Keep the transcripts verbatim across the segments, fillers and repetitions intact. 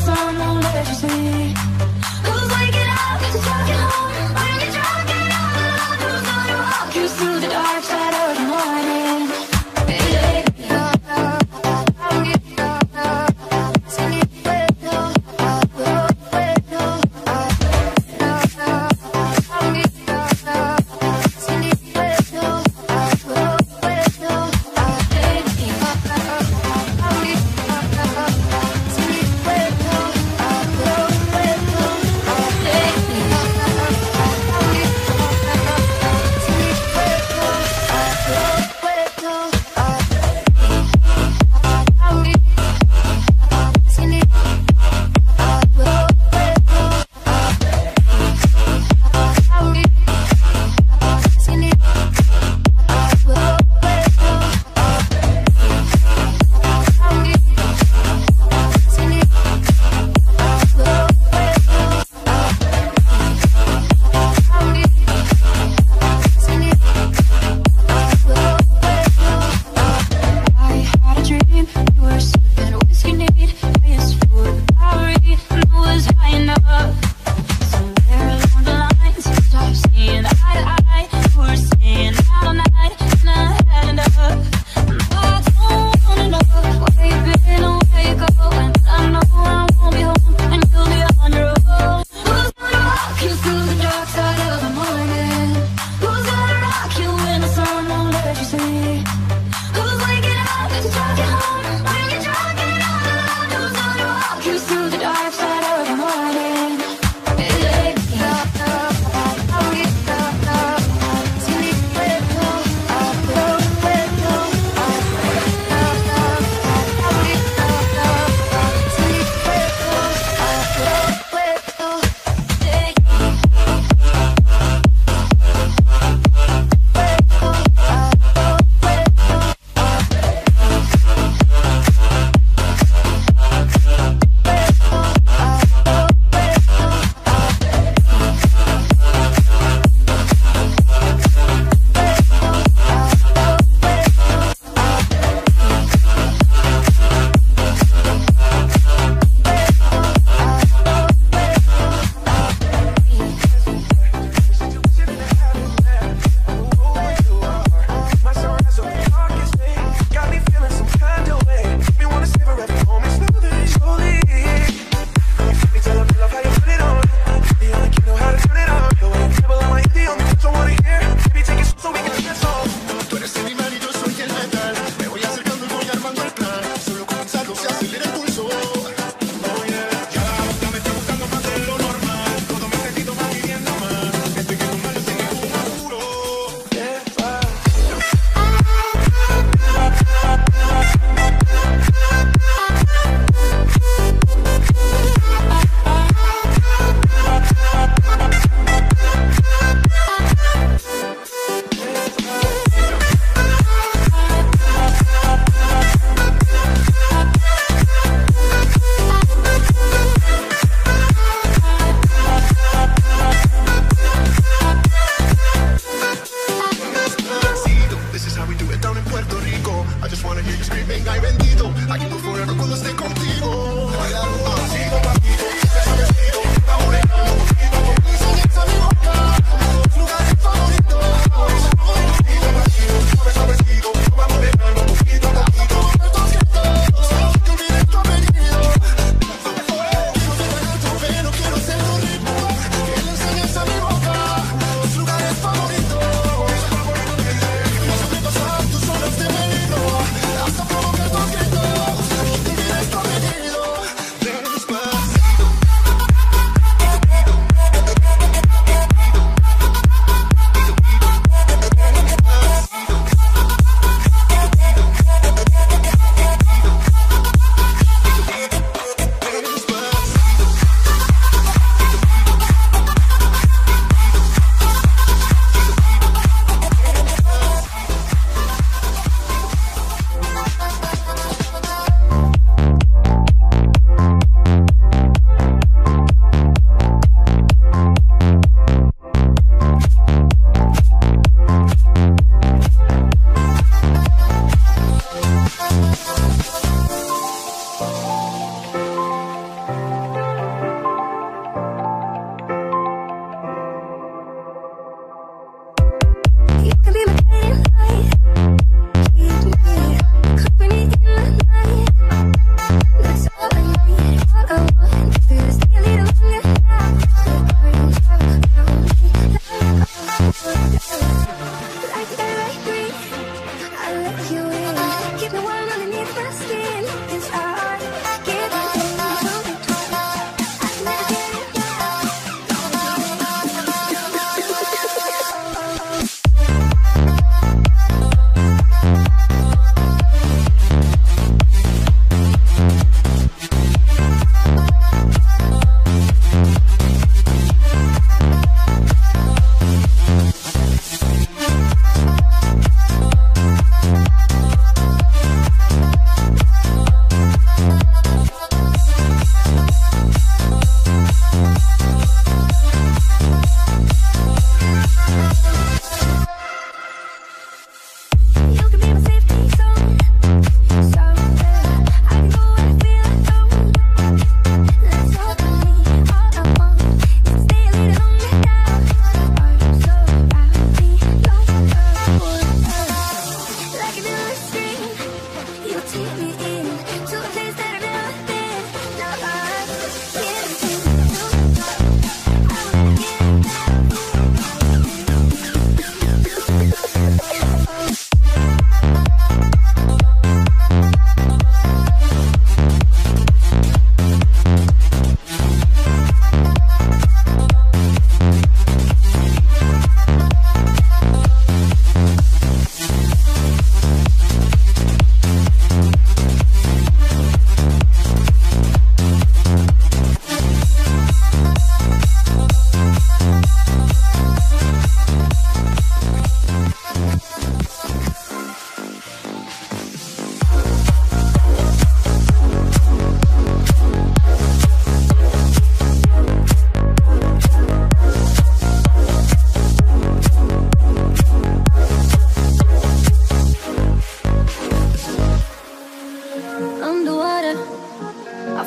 sun won't let you sleep. Who's waking up to talk you home when you're drunk and all alone? Who's gonna walk you through the dark side of the morning?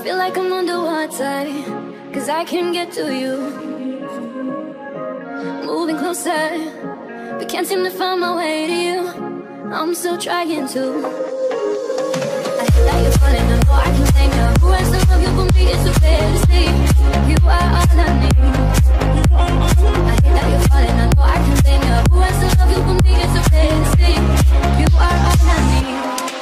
feel like I'm underwater, cause I can't get to you. Moving closer, but can't seem to find my way to you. I'm still trying to. I feel like you're falling, I know I can say no. Who has to love you for me? It's so clear to see. You are all I need. I feel like you're falling, I know I can say no. Who has to love you for me? It's so clear to see. You are all I need.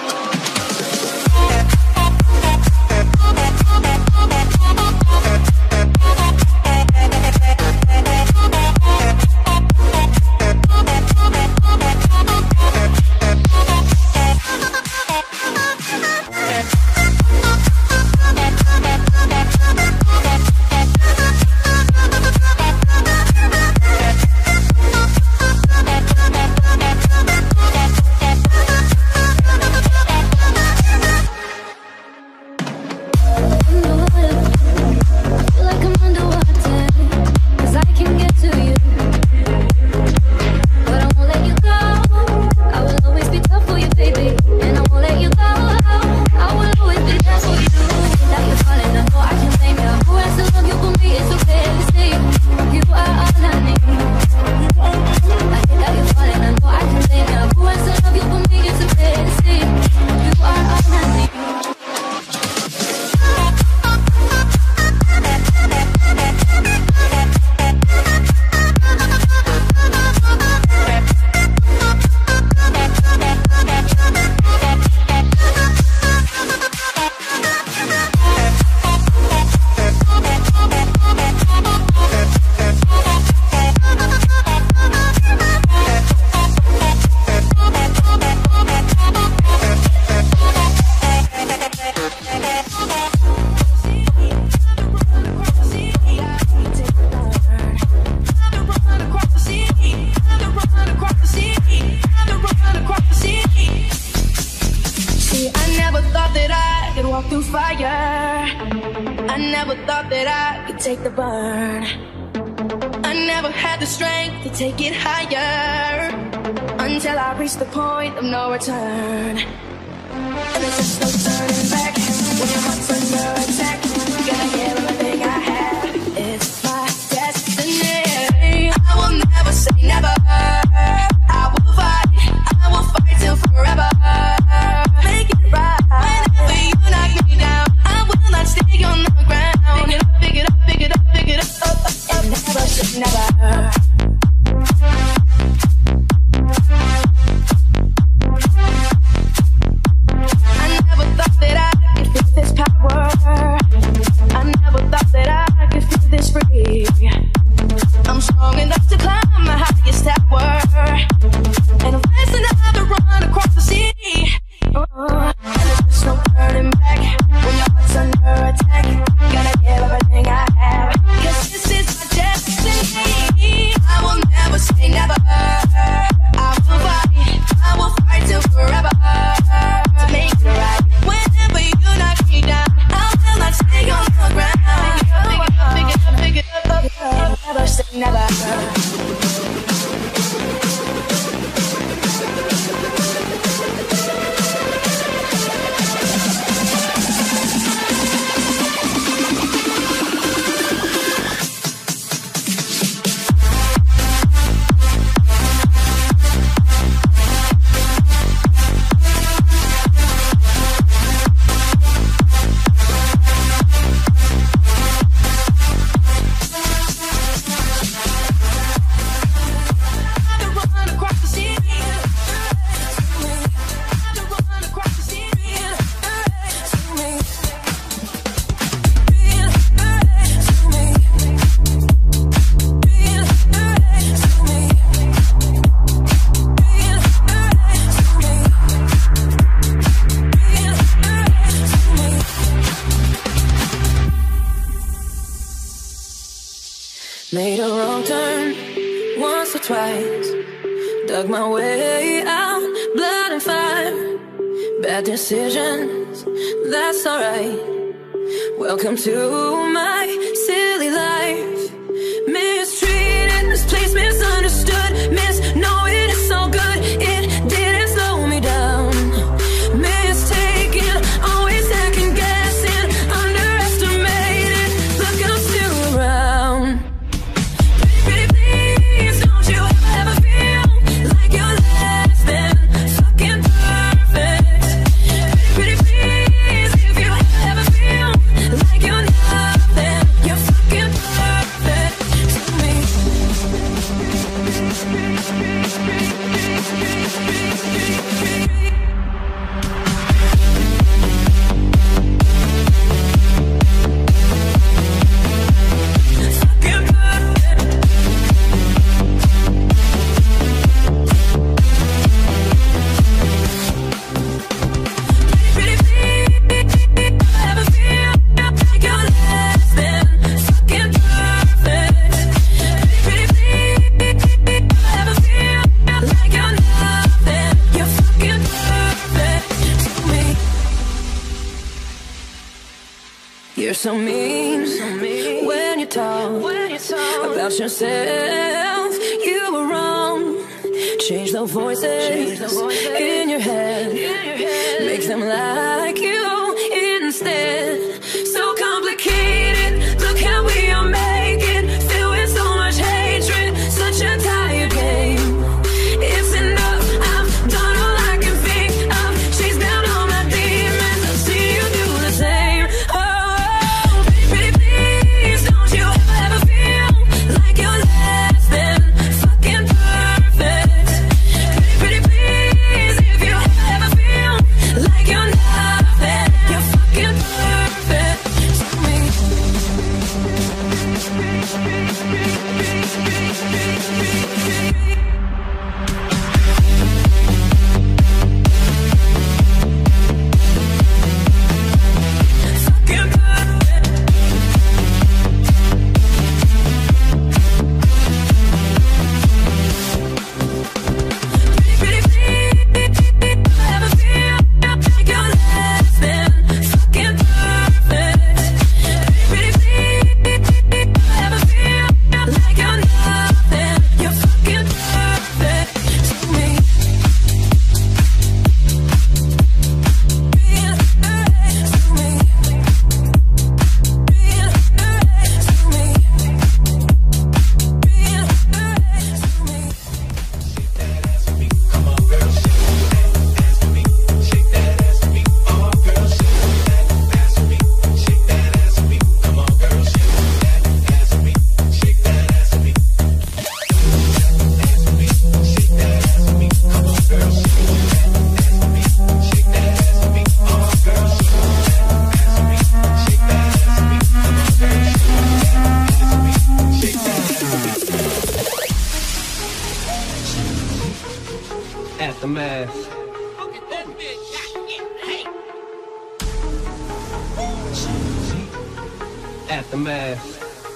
Take the burn. I never had the strength to take it higher until I reached the point of no return. And there's just no turning back when your heart's under attack. You gotta give everything I have. It's my destiny. I will never say never. I will fight. I will fight till forever. Make it right. Whenever you knock me down, I will not stay on the ground. Pick it up, pick it up, pick it up, pick it up, up, up, up. Never should never. I never thought that I could feel this power. I never thought that I could feel this free. I'm strong enough to climb my highest tower, and I'm fast enough to run across the sea. Uh, and there's no turning back when your heart's under attack. Gotta give everything I have, 'cause this is my destiny. I will never say never. I will fight, I will fight till forever to make it right. Whenever you knock me down, I will not stay on the ground. Pick it up, pick it up, pick it up, pick it up, up, up. Never say never. Made a wrong turn once or twice, dug my way out, blood and fire. Bad decisions, that's alright. Welcome to my silly life. Mistreated, misplaced, misunderstood, misknowing it's so good. It didn't slow me down. Mistaken, always second guessing, under You're so mean, so mean. When you talk, when you talk about yourself, you were wrong. Change the voices, Change the voices. In your head, in your head. Make them like you instead. So complicated, look how we are making. Filled with so much hatred, such a tired game. It's enough, I've done all I can think of. Chase down all my demons, I've seen you do the same. Oh, pretty please, don't you ever, ever feel like you're less than fucking perfect. Pretty, pretty please, if you ever, ever feel like you're nothing, you're fucking perfect to me. Fucking perfect. Pretty, pretty please, ever feel like you're less than fucking perfect. Pretty, pretty please, ever feel like you're nothing, you're fucking perfect to me. Real perfect to me. Real perfect to me. Real perfect to me. Aftermath. Aftermath.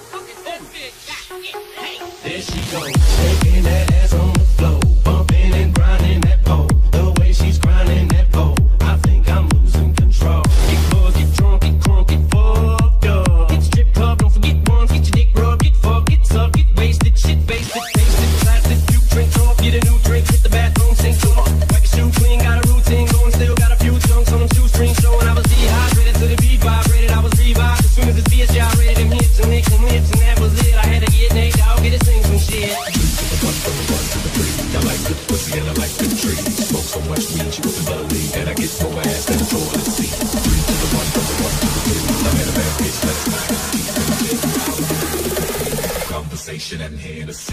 There she goes, shaking that ass on the floor, bumping and grinding that pole. The way she's grinding that pole, I think I'm losing control. Get buzzed, get drunk, get crunk, get fucked up. Get strip club, don't forget once, get your dick rubbed, get fucked, get sucked, get wasted, shit basted, tasted, blasted. You drink off, get a new drink, hit the bathroom, sink so hard. Wipe your shoe clean, got a routine going, still got a few chunks on them shoestrings showing. I was dehydrated to the beat vibrated, I was revived as soon as this bitch gyrated. Them hips and nicks and lips, and that was it. I had to get naked out, get it sing some shit. I like good pussy and I like good trees. Smoke so much weed you wouldn't believe, and I get more ass than a toilet seat. Three to the one, from the one to the two. I met a bad bitch last night. Conversation and Hennessy.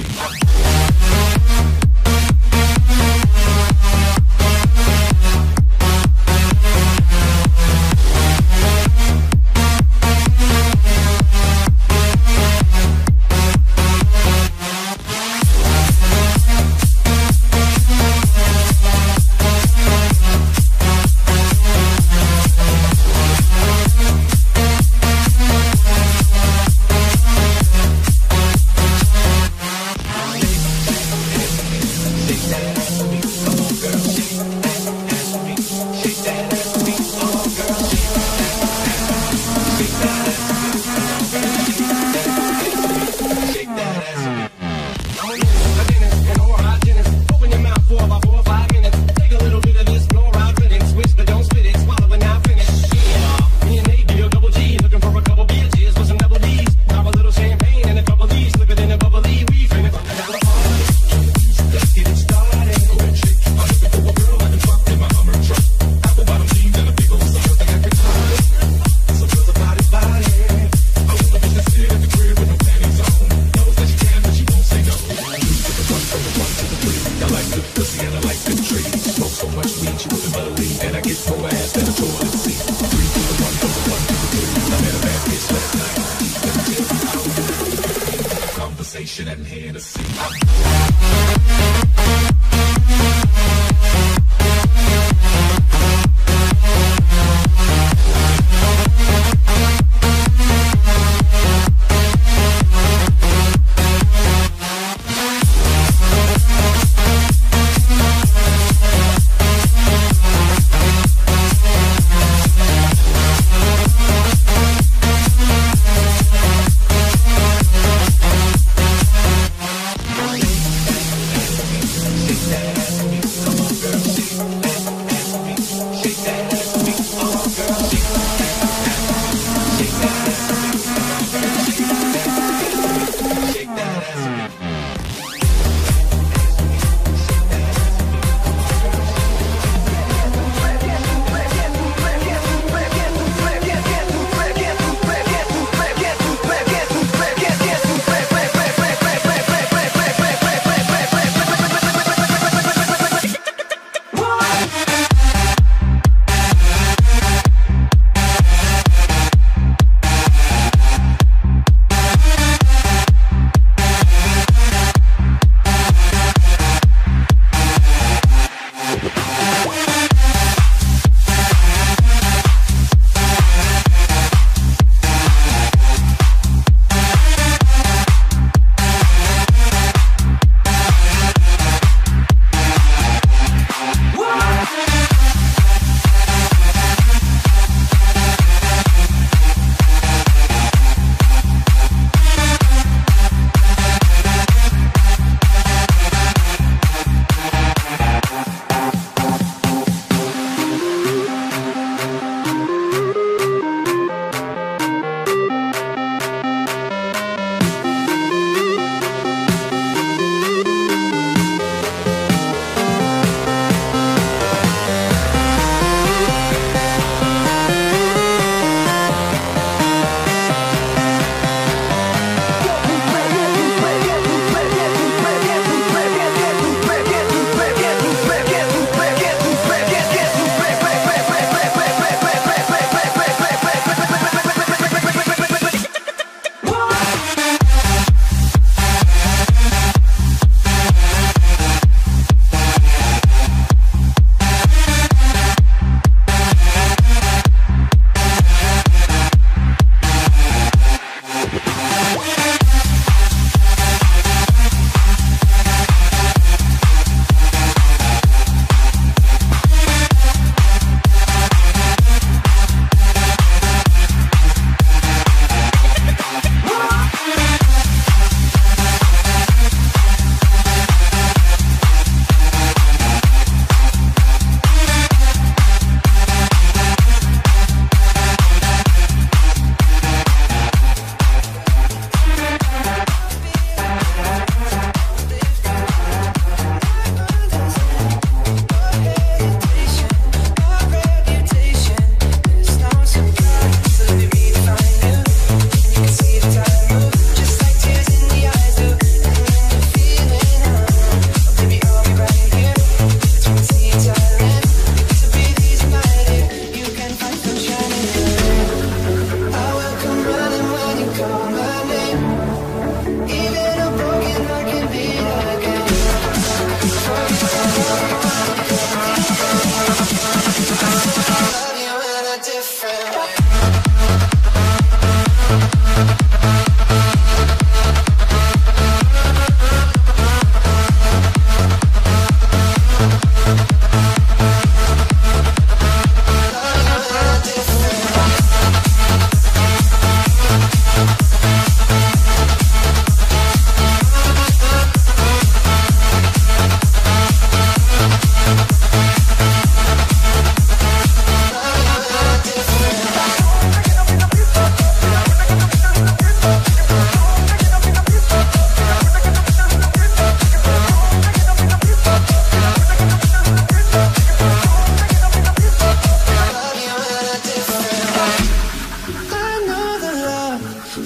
Conversation and Hennessy.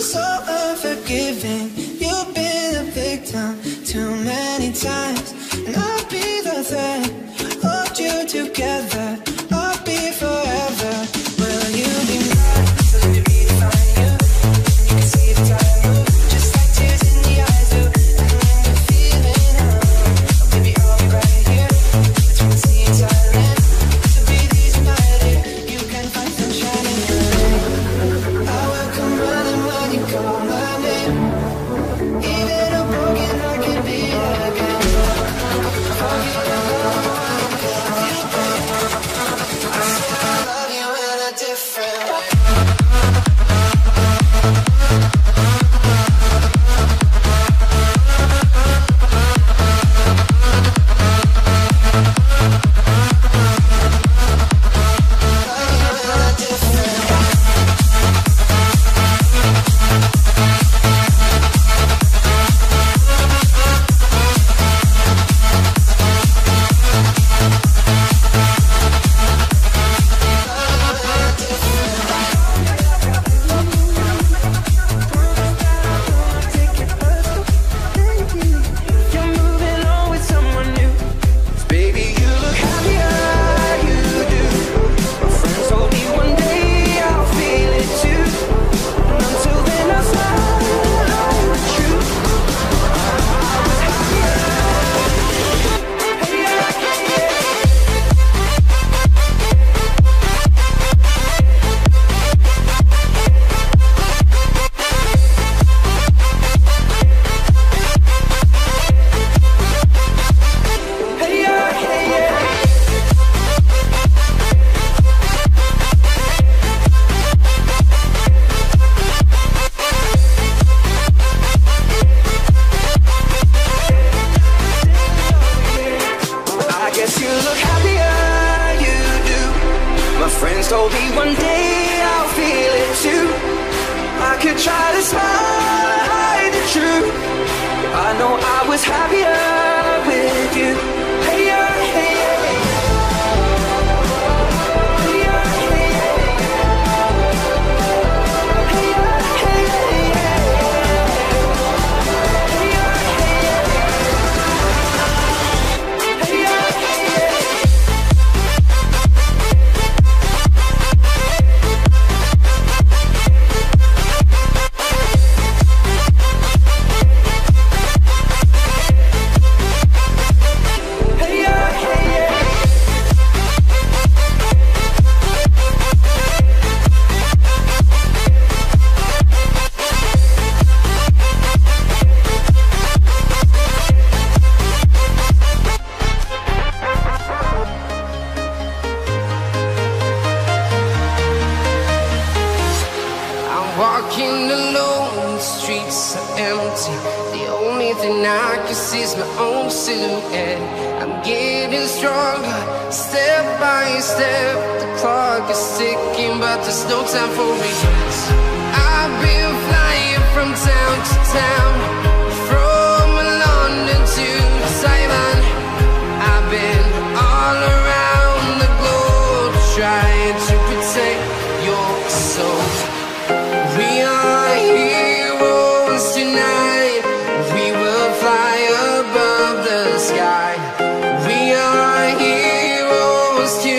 so unforgiving. You've been a victim too many times, and I'll be the thread, hold you together. I'll be forever. Will you be mine? So let me redefine you. You can see the time move, just like tears in the eyes do. And when you're feeling high, oh baby, I'll be right here between the sea and silent. To be these united, you can find sunshine in your rain. I will come running when you call my name. Even a broken heart can beat again. Forget about I said I love you in a different way.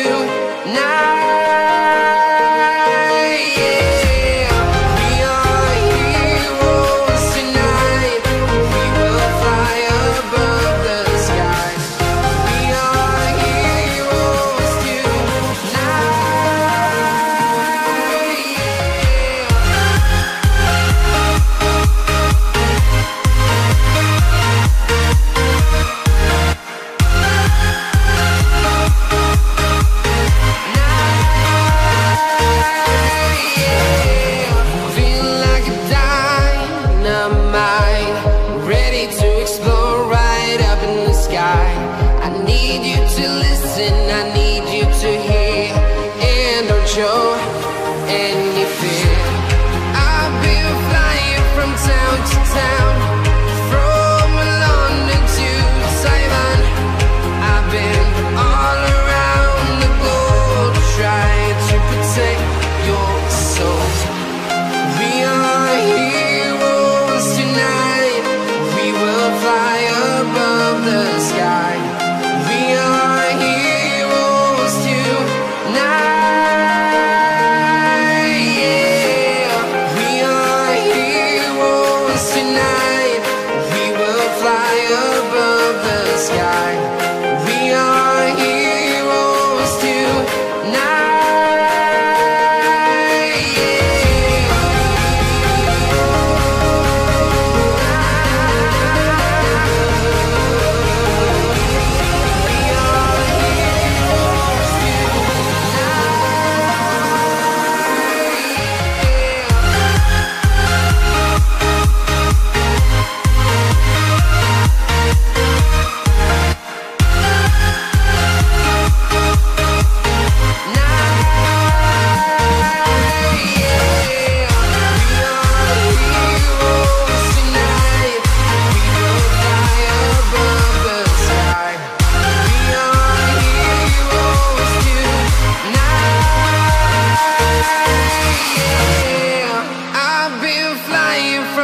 Tonight, yeah, we are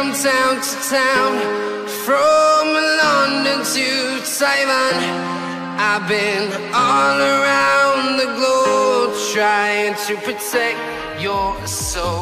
from town to town, from London to Taiwan. I've been all around the globe trying to protect your soul.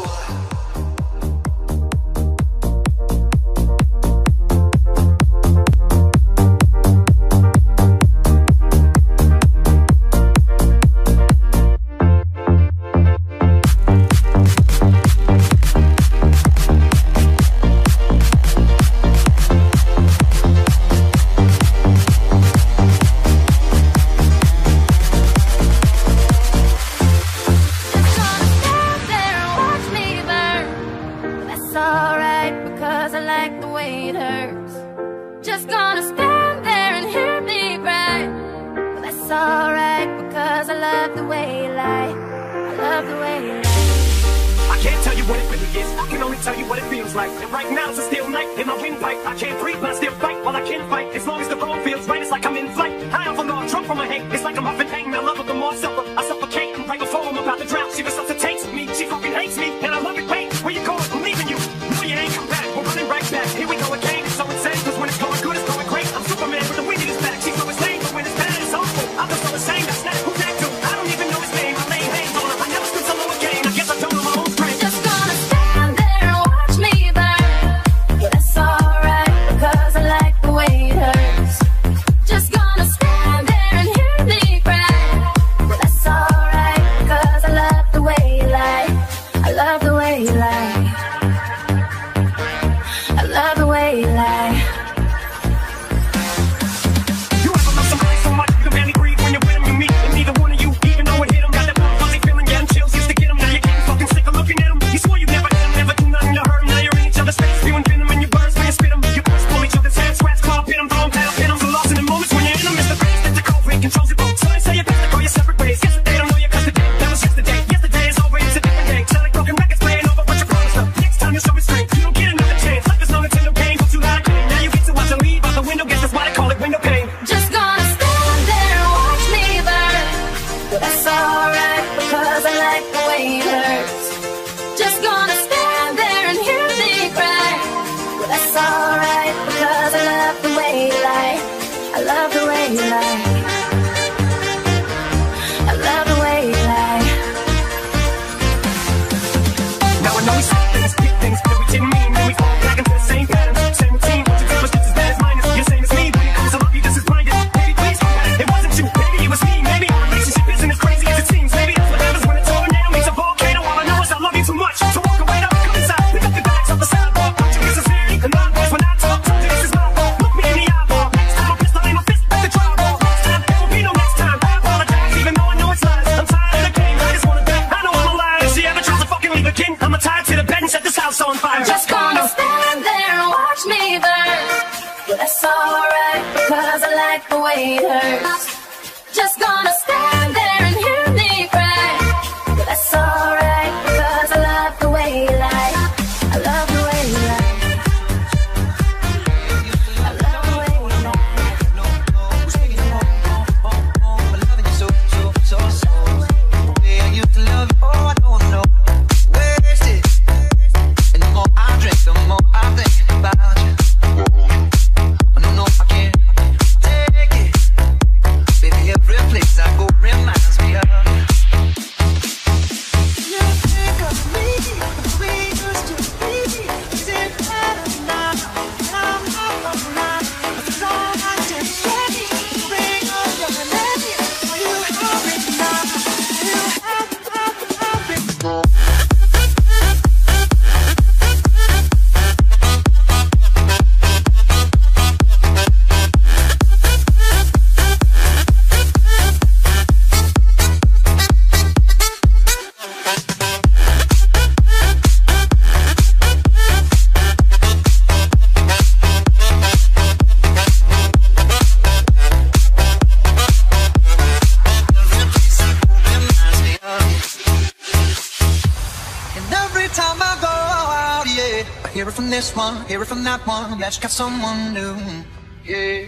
Hear it from this one, hear it from that one, that you got someone new, yeah.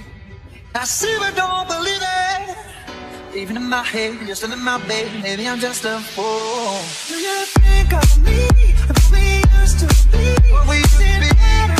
I see but don't believe it. Even in my head, you're still in my bed. Maybe I'm just a fool. Do you think of me, the we used to be? What we used to be?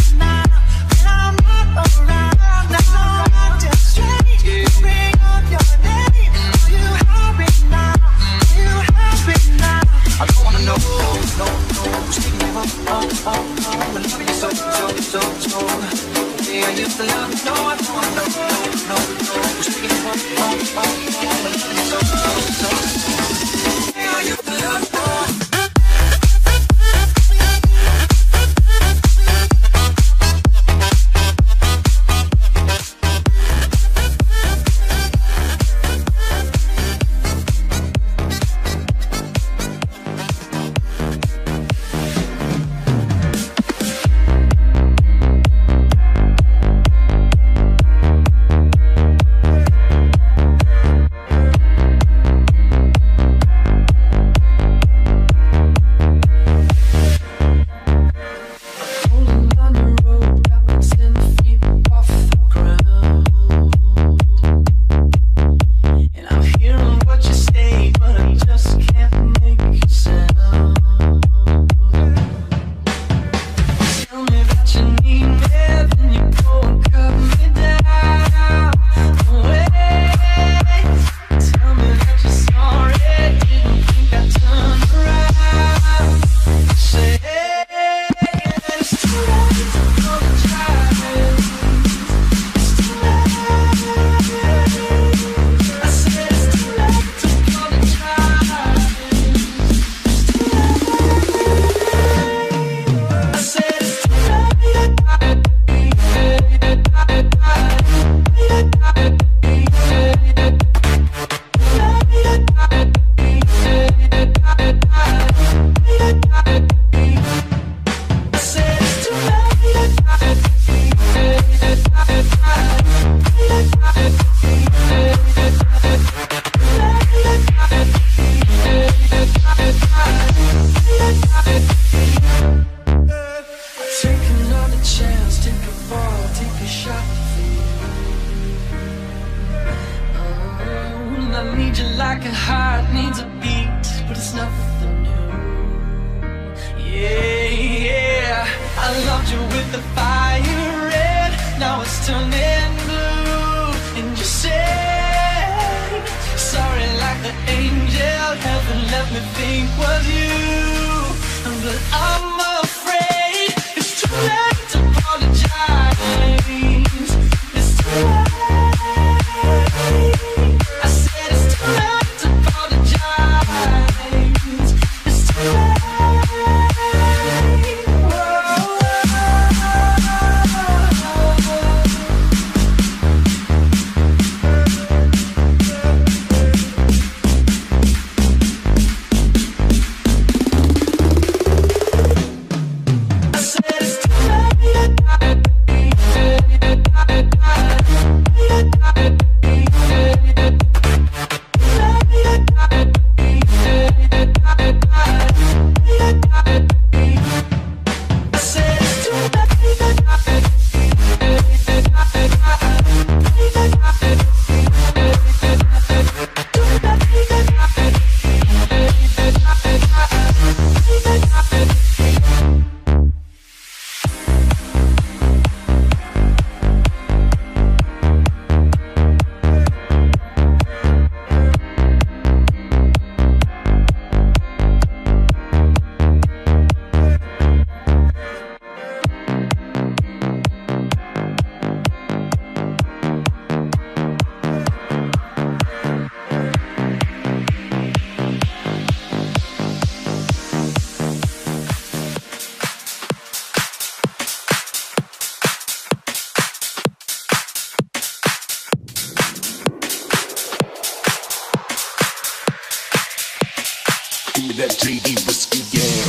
that J D whiskey, yeah.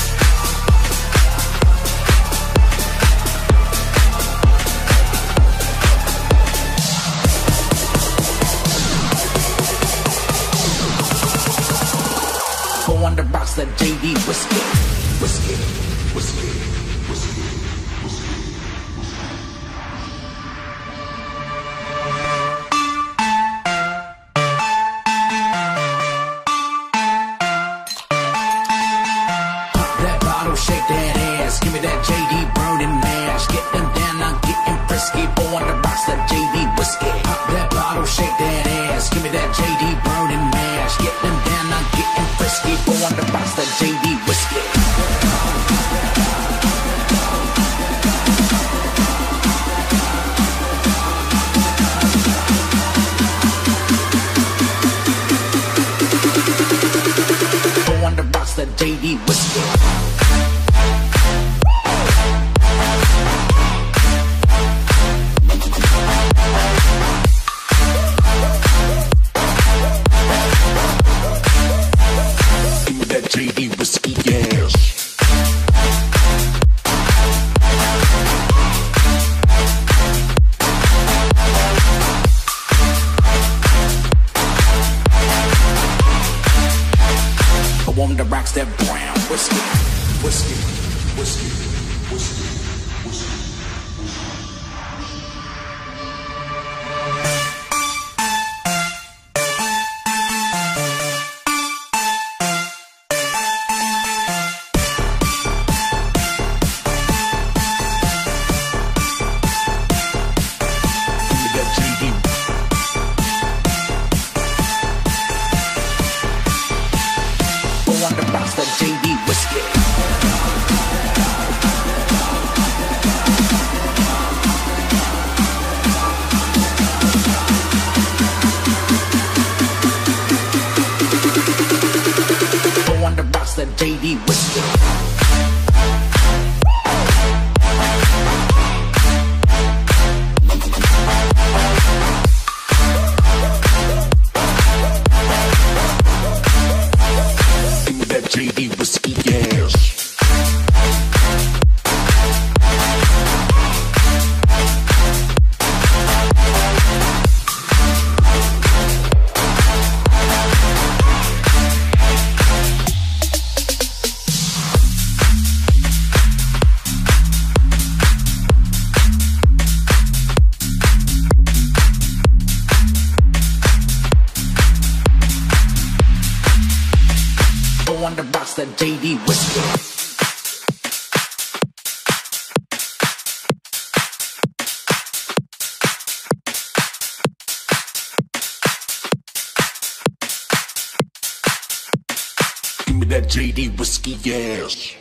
Four on the box, that J D whiskey, whiskey, whiskey, whiskey, whiskey. whiskey, whiskey, whiskey, whiskey. J D whiskey. Give me that J D whiskey, yeah. On the rocks, that J D whiskey. Give me that J D whiskey, yeah.